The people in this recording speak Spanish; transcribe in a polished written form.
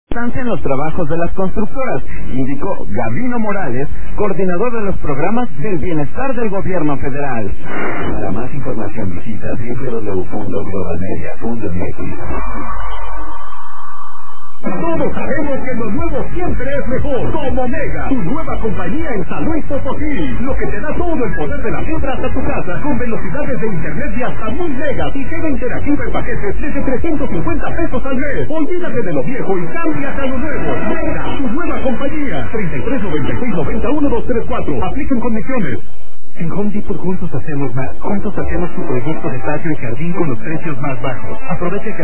en los trabajos de las constructoras, indicó Gabino Morales, coordinador de los programas del bienestar del gobierno federal. Para más información visita www.globalmedia.mx. Todos sabemos que lo nuevo siempre es mejor. Como Mega, tu nueva compañía en San Luis Potosí. Lo que te da todo el poder de la fibra hasta tu casa, con velocidades de internet de hasta 1000 megas y llega interactiva en paquetes desde 350 pesos al mes. Olvídate de lo viejo y cámbiate a lo nuevo. Mega, tu nueva compañía. 3396901234. Aplican condiciones. En Home Depot juntos hacemos más. Juntos hacemos tu proyecto de patio y jardín con los precios más bajos. Aprovecha que